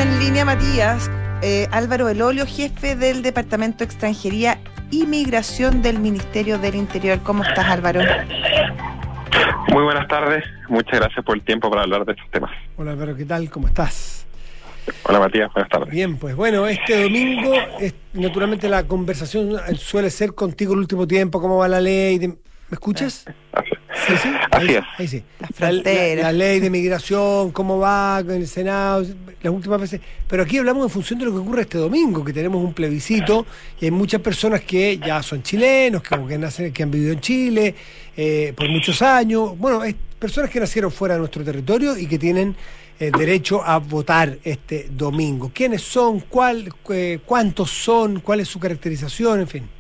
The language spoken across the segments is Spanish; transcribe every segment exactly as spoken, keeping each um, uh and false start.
en línea Matías, eh, Álvaro Elolio, jefe del Departamento de Extranjería y Migración del Ministerio del Interior. ¿Cómo estás, Álvaro? Muy buenas tardes, muchas gracias por el tiempo para hablar de estos temas. Hola Álvaro, ¿qué tal? ¿Cómo estás? Hola Matías, buenas tardes. Bien, pues bueno, este domingo, es, naturalmente la conversación suele ser contigo el último tiempo, ¿cómo va la ley? De, ¿me escuchas? Así, ¿Sí, sí? Así ahí, es. Ahí sí. Las La, fronteras. la, la ley de migración, ¿cómo va con el Senado? Las últimas veces. Pero aquí hablamos en función de lo que ocurre este domingo, que tenemos un plebiscito y hay muchas personas que ya son chilenos, que, que, nacen, que han vivido en Chile eh, por muchos años. Bueno, hay personas que nacieron fuera de nuestro territorio y que tienen eh, derecho a votar este domingo. ¿Quiénes son? ¿Cuál, eh, ¿Cuántos son? ¿Cuál es su caracterización? En fin.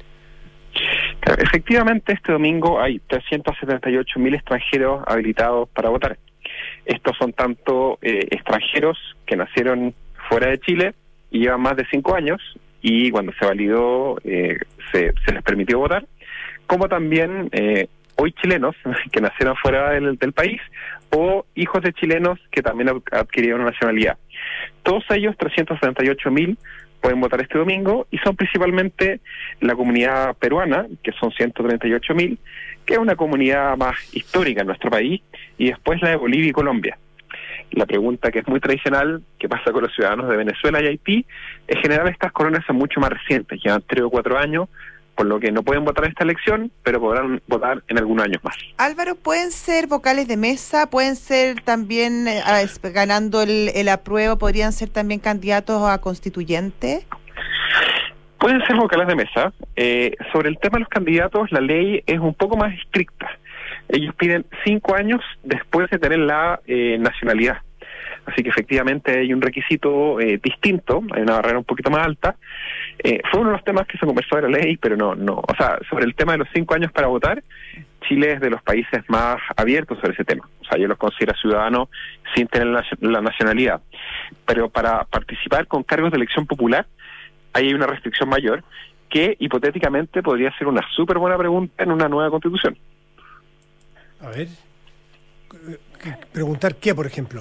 Efectivamente, este domingo hay trescientos setenta y ocho mil extranjeros habilitados para votar. Estos son tanto eh, extranjeros que nacieron fuera de Chile y llevan más de cinco años y cuando se validó eh, se, se les permitió votar, como también eh, hoy chilenos que nacieron fuera del, del país o hijos de chilenos que también adquirieron nacionalidad. Todos ellos, trescientos setenta y ocho mil, pueden votar este domingo y son principalmente la comunidad peruana, que son ciento treinta y ocho mil, que es una comunidad más histórica en nuestro país, y después la de Bolivia y Colombia. La pregunta que es muy tradicional, ¿qué pasa con los ciudadanos de Venezuela y Haití? En general estas colonias son mucho más recientes, llevan tres o cuatro años, por lo que no pueden votar esta elección, pero podrán votar en algunos años más. Álvaro, ¿pueden ser vocales de mesa? ¿Pueden ser también, eh, ganando el, el apruebo, podrían ser también candidatos a constituyente? Pueden ser vocales de mesa. Eh, sobre el tema de los candidatos, la ley es un poco más estricta. Ellos piden cinco años después de tener la eh, nacionalidad. Así que efectivamente hay un requisito eh, distinto, hay una barrera un poquito más alta. Eh, fue uno de los temas que se conversó de la ley, pero no, no, o sea, sobre el tema de los cinco años para votar, Chile es de los países más abiertos sobre ese tema. O sea, yo los considero ciudadanos sin tener la, la nacionalidad. Pero para participar con cargos de elección popular, ahí hay una restricción mayor que hipotéticamente podría ser una súper buena pregunta en una nueva constitución. A ver, preguntar qué, por ejemplo.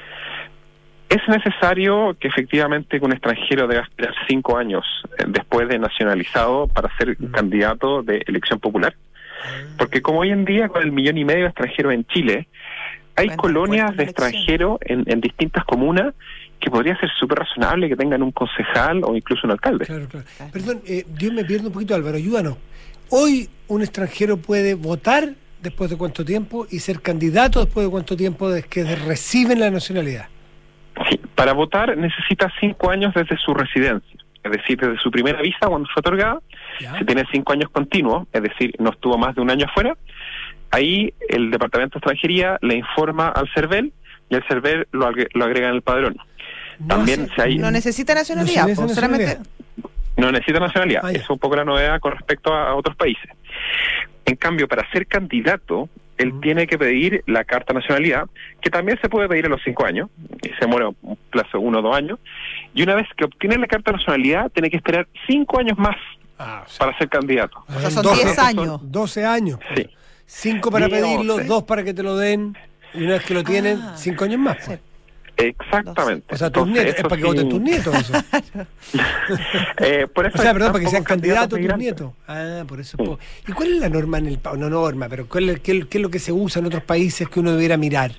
¿Es necesario que efectivamente un extranjero deba esperar cinco años eh, después de nacionalizado para ser mm. candidato de elección popular? Porque como hoy en día, con el millón y medio de extranjeros en Chile, hay bueno, colonias de extranjeros en, en distintas comunas que podría ser súper razonable que tengan un concejal o incluso un alcalde. Claro, claro. Perdón, eh, yo me pierdo un poquito, Álvaro, ayúdanos. ¿Hoy un extranjero puede votar después de cuánto tiempo y ser candidato después de cuánto tiempo desde que reciben la nacionalidad? Sí, para votar necesita cinco años desde su residencia, es decir, desde su primera visa cuando fue otorgada. ¿Ya? Si tiene cinco años continuos, es decir, no estuvo más de un año afuera, ahí el Departamento de Extranjería le informa al CERVEL y el CERVEL lo, agre- lo agrega en el padrón. No, También se, si hay, no necesita nacionalidad, no, pues, solamente... no necesita nacionalidad, ah, es un poco la novedad con respecto a, a otros países. En cambio, para ser candidato, él uh-huh. tiene que pedir la carta de nacionalidad, que también se puede pedir a los cinco años, y se muere un plazo de uno o dos años, y una vez que obtiene la carta de nacionalidad, tiene que esperar cinco años más ah, sí. para ser candidato. O sea, son diez años. doce años. Sí. cinco para pedirlo, dos para que te lo den, y una vez que lo tienen, ah, cinco años más. Pues. Sí. Exactamente. O sea, tus Entonces, nietos, es para que sí. voten tus nietos. Eso. eh, por eso o sea, perdón, para que sean candidatos tus migrantes. nietos. Ah, por eso. Sí. ¿Y cuál es la norma en el país? No norma, pero ¿cuál es, qué, qué es lo que se usa en otros países que uno debiera mirar?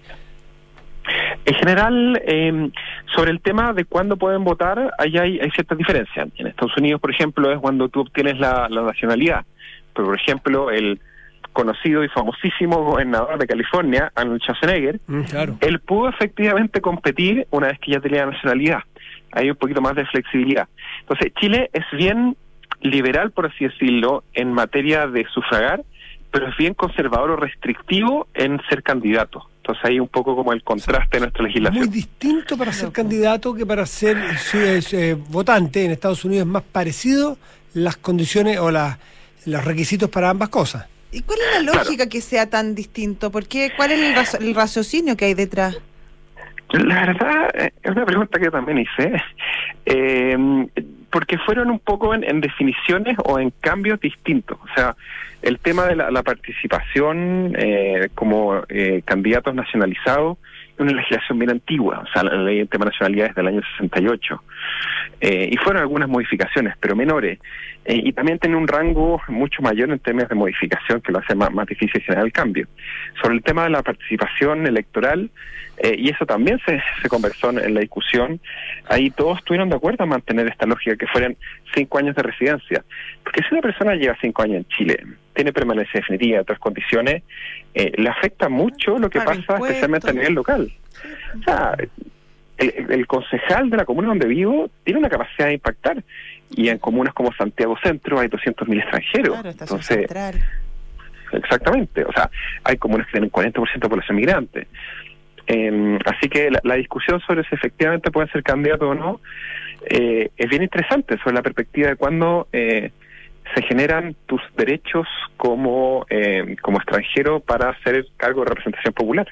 En general, eh, sobre el tema de cuándo pueden votar, ahí hay, hay ciertas diferencias. En Estados Unidos, por ejemplo, es cuando tú obtienes la, la nacionalidad. Pero, por ejemplo, el conocido y famosísimo gobernador de California, Arnold Schwarzenegger, mm, claro. él pudo efectivamente competir una vez que ya tenía la nacionalidad. Hay un poquito más de flexibilidad. Entonces, Chile es bien liberal, por así decirlo, en materia de sufragar, pero es bien conservador o restrictivo en ser candidato. Entonces hay un poco como el contraste de nuestra legislación. Muy distinto para ser candidato que para ser eh, votante. En Estados Unidos es más parecido las condiciones o la, los requisitos para ambas cosas. ¿Y cuál es la lógica claro. que sea tan distinto? ¿Por qué? ¿Cuál es el, razo- el raciocinio que hay detrás? La verdad, es una pregunta que también hice, eh, porque fueron un poco en, en definiciones o en cambios distintos. O sea, el tema de la, la participación eh, como eh, candidatos nacionalizados una legislación bien antigua, o sea, la ley de tema de nacionalidad es del año sesenta y ocho, eh, y fueron algunas modificaciones, pero menores, eh, y también tiene un rango mucho mayor en términos de modificación que lo hace más, más difícil generar el cambio. Sobre el tema de la participación electoral, eh, y eso también se, se conversó en la discusión, ahí todos estuvieron de acuerdo en mantener esta lógica, que fueran cinco años de residencia, porque si una persona lleva cinco años en Chile, tiene permanencia definitiva, otras condiciones, eh, le afecta mucho lo que Paga pasa impuestos. especialmente a nivel local. O sea, el, el concejal de la comuna donde vivo tiene una capacidad de impactar, y en comunas como Santiago Centro hay doscientos mil extranjeros. Claro, Estación Entonces, Central. exactamente, o sea, hay comunas que tienen cuarenta por ciento de población migrante. Eh, así que la, la discusión sobre si efectivamente pueden ser candidatos o no eh, es bien interesante, sobre la perspectiva de cuándo eh, se generan tus derechos como eh, como extranjero para hacer cargo de representación popular.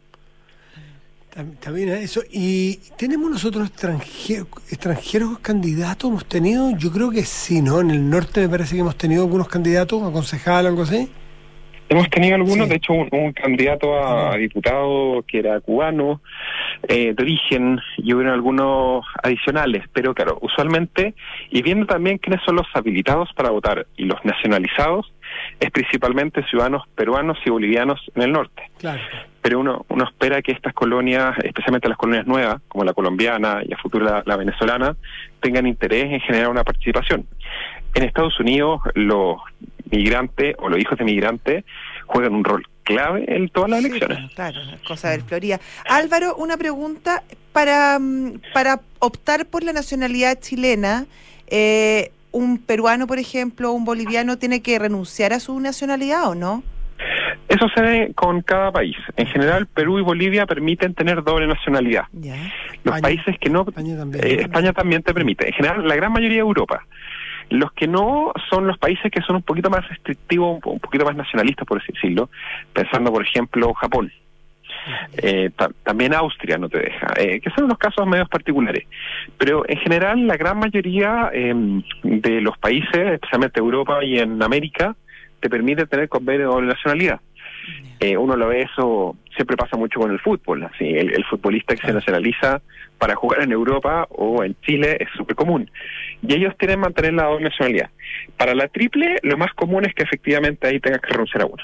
También eso. ¿Y tenemos nosotros extranjeros, extranjeros candidatos? ¿Hemos tenido? Yo creo que sí, ¿no? En el norte me parece que hemos tenido algunos candidatos a concejal o algo así. Hemos tenido algunos, Sí. de hecho, un, un candidato a, a diputado que era cubano, eh, de origen, y hubo algunos adicionales, pero claro, usualmente, y viendo también quiénes son los habilitados para votar y los nacionalizados, es principalmente ciudadanos peruanos y bolivianos en el norte. Claro. Pero uno uno espera que estas colonias, especialmente las colonias nuevas, como la colombiana y a futuro la, la venezolana, tengan interés en generar una participación. En Estados Unidos, los migrantes o los hijos de migrantes juegan un rol clave en todas las Sí, elecciones. bueno, claro, es cosa del Florida. Álvaro, una pregunta. Para, mm, para optar por la nacionalidad chilena, eh, ¿un peruano, por ejemplo, un boliviano tiene que renunciar a su nacionalidad o no? Eso se ve con cada país. En general, Perú y Bolivia permiten tener doble nacionalidad. Ya. Los España- países que no... España también. eh, España también te permite. En general, la gran mayoría de Europa. Los que no son los países que son un poquito más restrictivos, un, po- un poquito más nacionalistas, por así decirlo, pensando, por ejemplo, Japón. Eh, ta- también Austria no te deja, eh, que son unos casos medios particulares. Pero en general, la gran mayoría eh, de los países, especialmente Europa y en América, te permite tener convenio de doble nacionalidad. Eh, uno lo ve, eso siempre pasa mucho con el fútbol, así el, el futbolista que se nacionaliza para jugar en Europa o en Chile es súper común, y ellos tienen que mantener la doble nacionalidad. Para la triple, lo más común es que efectivamente ahí tengas que renunciar a una.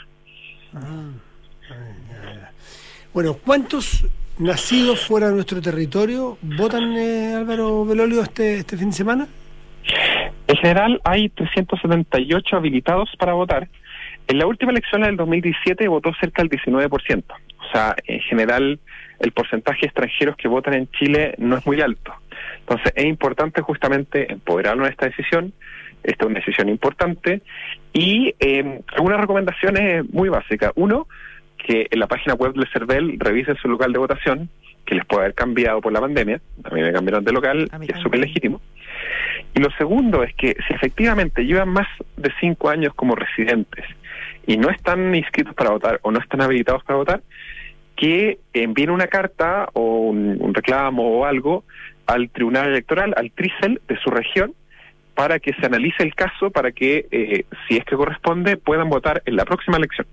Ah, ya, ya. Bueno, ¿cuántos nacidos fuera de nuestro territorio votan, eh, Álvaro Belolio, este, este fin de semana? En general hay trescientos setenta y ocho habilitados para votar. En la última elección del dos mil diecisiete votó cerca del diecinueve por ciento. O sea, en general el porcentaje de extranjeros que votan en Chile no es muy alto. Entonces es importante justamente empoderarnos en esta decisión. Esta es una decisión importante. Y eh, algunas recomendaciones muy básicas. Uno, que en la página web del CERVEL revisen su local de votación, que les puede haber cambiado por la pandemia. A mí me cambiaron de local, A mí que es también. súper legítimo. Y lo segundo es que si efectivamente llevan más de cinco años como residentes y no están inscritos para votar o no están habilitados para votar, que envíen una carta o un, un reclamo o algo al Tribunal Electoral, al TRICEL de su región, para que se analice el caso, para que, eh, si es que corresponde, puedan votar en la próxima elección.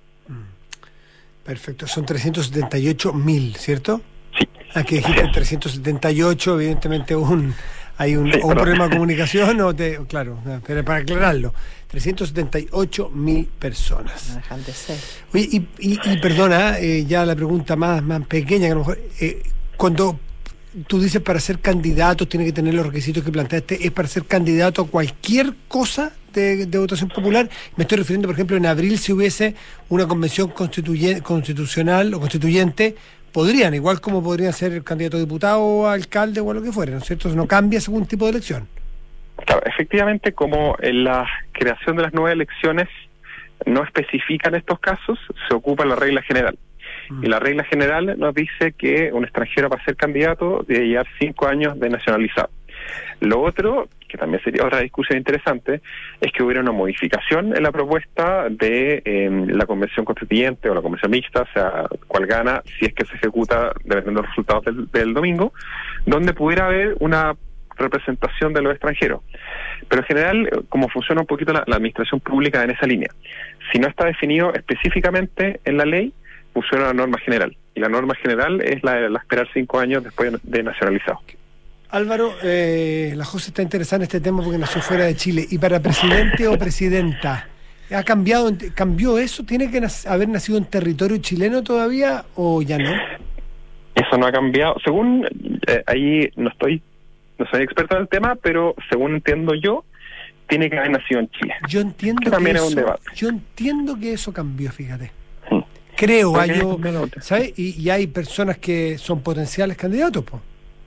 Perfecto, son trescientos setenta y ocho mil, ¿cierto? Sí. Aquí dijiste trescientos setenta y ocho, evidentemente un hay un, Sí, o un perdón. problema de comunicación, o te, claro, pero para aclararlo, trescientos setenta y ocho mil No personas. dejan de ser. Oye, y, y, y perdona, eh, ya la pregunta más, más pequeña, que a lo mejor, eh, cuando tú dices para ser candidato tiene que tener los requisitos que planteaste, ¿es para ser candidato a cualquier cosa de, de votación popular? Me estoy refiriendo, por ejemplo, en abril si hubiese una convención constituye, constitucional o constituyente, podrían, igual como podrían ser candidato a diputado, alcalde o a lo que fuera, ¿no es cierto? No cambia según tipo de elección. Claro, efectivamente, como en la creación de las nuevas elecciones no especifican estos casos, se ocupa la regla general. Y la regla general nos dice que un extranjero para ser candidato debe llevar cinco años de nacionalizado. Lo otro, que también sería otra discusión interesante, es que hubiera una modificación en la propuesta de eh, la convención constituyente o la convención mixta, o sea, cuál gana, si es que se ejecuta dependiendo de los resultados del, del domingo, donde pudiera haber una representación de los extranjeros. Pero en general, como funciona un poquito la, la administración pública en esa línea, si no está definido específicamente en la ley, pusieron una norma general. Y la norma general es la, la esperar cinco años después de nacionalizado. Álvaro, eh, la José está interesada en este tema porque nació fuera de Chile. ¿Y para presidente o presidenta? ¿Ha cambiado, cambió eso? ¿Tiene que nac- haber nacido en territorio chileno todavía o ya no? Eso no ha cambiado. Según, eh, ahí no estoy, no soy experto en el tema, pero según entiendo yo, tiene que haber nacido en Chile. Yo entiendo Que también que es un eso, debate. yo entiendo que eso cambió, fíjate. Sí. Creo, ¿Por ah, qué? yo, No lo sé. ¿sabes? Y, y hay personas que son potenciales candidatos, pues.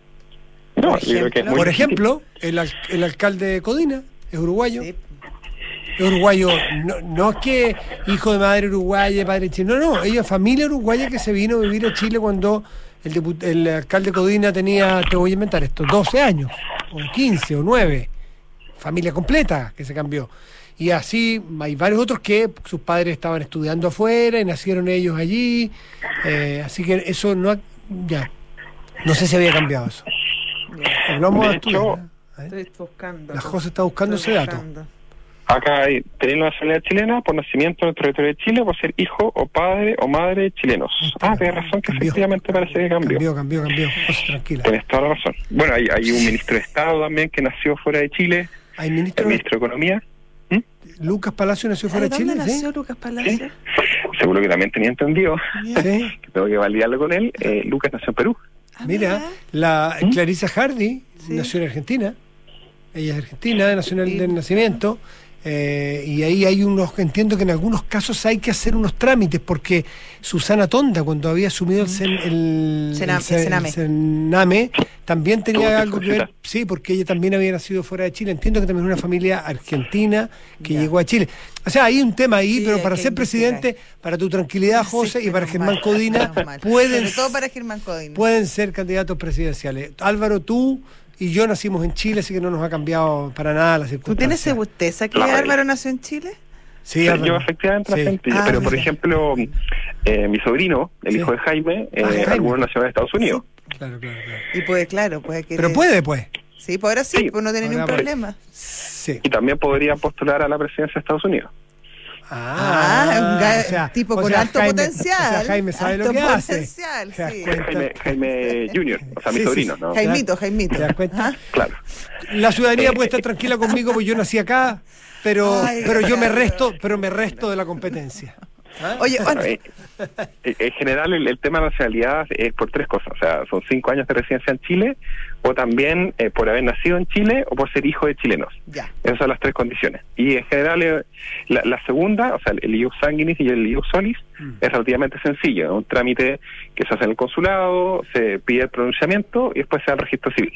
No, Por yo creo que es ejemplo. muy Por difícil. ejemplo, el, al- el alcalde de Codina es uruguayo. Sí. Es uruguayo, no, no es que hijo de madre uruguaya, padre chileno, no, no, ella es familia uruguaya que se vino a vivir a Chile cuando el, dipu- el alcalde de Codina tenía, te voy a inventar esto, doce años, o quince, o nueve, familia completa que se cambió. Y así hay varios otros que sus padres estaban estudiando afuera y nacieron ellos allí, eh, así que eso no ha, ya, no sé si había cambiado eso. Hablamos De de hecho, estudiar, ¿eh? Estoy buscando. La José está buscando ese dato. Acá hay tener la nacionalidad chilena por nacimiento en el territorio de Chile, por ser hijo o padre o madre chilenos. Ah, tienes razón que Cambió. efectivamente parece que cambió. Cambió, cambió, cambió. José, tranquila. Tienes toda la razón. Bueno, hay, hay un ministro de Estado también que nació fuera de Chile, Hay el ministro, ministro de Economía. Lucas Palacio nació fuera de ¿Dónde Chile, nació ¿sí? Lucas ¿sí? Palacio? Seguro que también tenía entendido, Sí. que tengo que validarlo con él. Eh, Lucas nació en Perú. Ah, Mira, la ¿Mm? Clarisa Hardy Sí. nació en Argentina. Ella es argentina, nacional Sí. de nacimiento. Eh, y ahí hay unos, entiendo que en algunos casos hay que hacer unos trámites, porque Susana Tonda, cuando había asumido el, sen- el, Senam- el se- Sename. el Sename, también Tuvo tenía que algo que ver, solicitar. sí, porque ella también había nacido fuera de Chile. Entiendo que también es una familia argentina que Ya. llegó a Chile. O sea, hay un tema ahí, Sí, pero hay para que ser investigar. presidente, para tu tranquilidad, José, Sí, y para menos Germán mal, Codina, menos mal. pueden Sobre todo para Germán Codina. pueden ser candidatos presidenciales. Álvaro, tú y yo nacimos en Chile, así que no nos ha cambiado para nada la ¿Tú circunstancia. tienes certeza que La regla. Álvaro nació en Chile? Sí, Pero Álvaro. yo efectivamente Sí. la gente, Ah, pero por mira. ejemplo, eh, mi sobrino, el Sí. hijo de Jaime, eh, Ah, Jaime. algunos nació en Estados Unidos. Claro, claro, claro. Y puede, claro, puede que... Pero puede, pues. Sí, pues ahora sí, Sí. pues no tiene Ahora ningún puede. problema. Sí. Y también podría postular a la presidencia de Estados Unidos. Ah, es un ga- o sea, tipo o con sea, alto Jaime- potencial. O sea, Jaime sabe lo Alto que hace. potencial, ¿Te das sí. cuenta? Jaime, Jaime Junior, o sea, mi Sí, sí, sobrino, sí. ¿no? Jaimito, Jaimito. ¿Te das cuenta? Ajá. Claro. La ciudadanía puede estar tranquila conmigo porque yo nací acá, pero, Ay, pero yo me claro. resto, pero me resto de la competencia. Oye, Bueno, oye, eh, eh, en general el, el tema de nacionalidad es por tres cosas, o sea, son cinco años de residencia en Chile, o también eh, por haber nacido en Chile o por ser hijo de chilenos. ya. Esas son las tres condiciones. Y en general eh, la, la segunda, o sea, el ius sanguinis y el ius solis, Mm. es relativamente sencillo, es un trámite que se hace en el consulado, se pide el pronunciamiento y después se da el registro civil.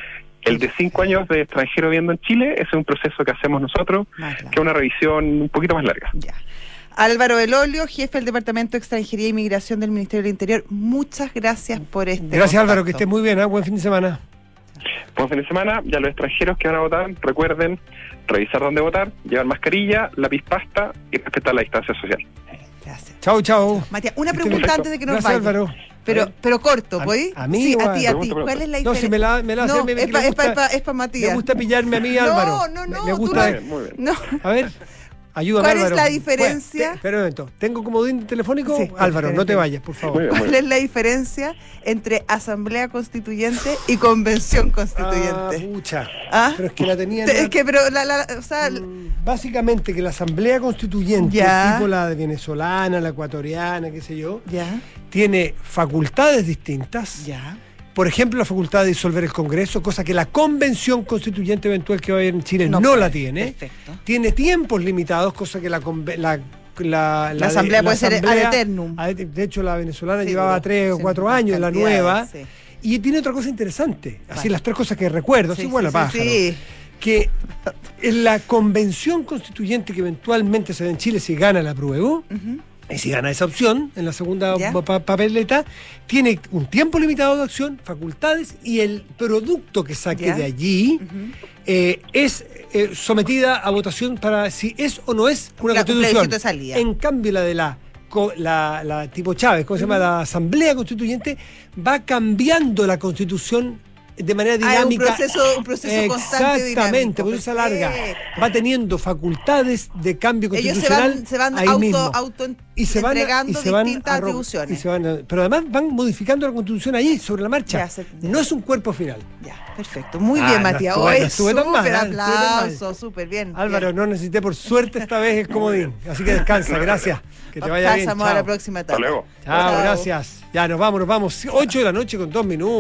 El de cinco años de extranjero viviendo en Chile, ese es un proceso que hacemos nosotros, Más claro. que es una revisión un poquito más larga. Ya. Álvaro Elolio, jefe del Departamento de Extranjería e Inmigración del Ministerio del Interior, muchas gracias por este Gracias, Álvaro, que contacto. estés muy bien, ¿eh? Buen fin de semana. Buen fin de semana, ya los extranjeros que van a votar, recuerden revisar dónde votar, llevar mascarilla, lápiz pasta y respetar la distancia social. Gracias. Chau, chau. Matías, una Que estés pregunta bien. antes de que nos Gracias, vayas. Álvaro. Pero, pero corto, A- ¿voy? a mí Sí, o a a- ti, a ti. Pregunta, ¿Cuál es la No, diferencia? si me la, me la No, hace, me- es le para gusta- Matías. Me gusta pillarme a mí, No, Álvaro. no, Me- no, Me tú gusta. Muy bien, muy bien. No, A ver, ayúdame, ¿Cuál es Álvaro. la diferencia? Bueno, te- Espera un momento. ¿Tengo comodín telefónico? Sí, Álvaro, no te espérate. vayas, por favor. Muy bien, muy ¿cuál bien. es la diferencia entre Asamblea Constituyente y Convención Ah, Constituyente? pucha. ¿Ah? Pero es que la tenía... Te- Es que, pero, la, la, o sea, Mm, Básicamente que la Asamblea Constituyente, Ya. tipo la venezolana, la ecuatoriana, qué sé yo, ya, tiene facultades distintas. ya. Por ejemplo, la facultad de disolver el Congreso, cosa que la Convención Constituyente eventual que va a haber en Chile no, puede. la tiene. Perfecto. Tiene tiempos limitados, cosa que la conve- la, la, La asamblea puede ser ad eternum. ad- De hecho, la venezolana Sí, llevaba duro. tres o Sí, cuatro años, la cantidades, nueva. sí. Y tiene otra cosa interesante, así Vale. las tres cosas que recuerdo, Sí, así bueno, sí, pájaro, sí. que en la Convención Constituyente que eventualmente se da en Chile, si gana la apruebo, Ujú. y si gana esa opción en la segunda Ya. pa- papeleta, tiene un tiempo limitado de acción, facultades, y el producto que saque Ya. de allí Ujú. eh, es eh, sometida a votación para si es o no es una Claro, un constitución. plebiscito de salida. En cambio, la de la, co- la, la tipo Chávez, ¿cómo se llama? La Asamblea Constituyente, va cambiando la constitución de manera Ah, es un dinámica. proceso, un proceso constante. Exactamente, por eso se alarga. Perfecto. Va teniendo facultades de cambio Ellos se constitucional. van, se van ahí mismo. auto, auto y se van, entregando y se van distintas a ro- atribuciones. y se van a- pero además van modificando la constitución ahí, sobre la marcha. Ya, se- ya. No es un cuerpo final. Ya, perfecto. Muy Ah, bien, no Matías. estuve- Hoy no estuve tan mal, súper ¿eh? No estuve tan mal. aplauso, súper bien. Álvaro, bien. no necesité, por suerte esta vez el comodín. Así que descansa, gracias. Que te vaya bien. Pasamos a la Chao. próxima Hasta etapa. luego. Chao, gracias. Ya nos vamos, nos vamos. ocho de la noche con dos minutos.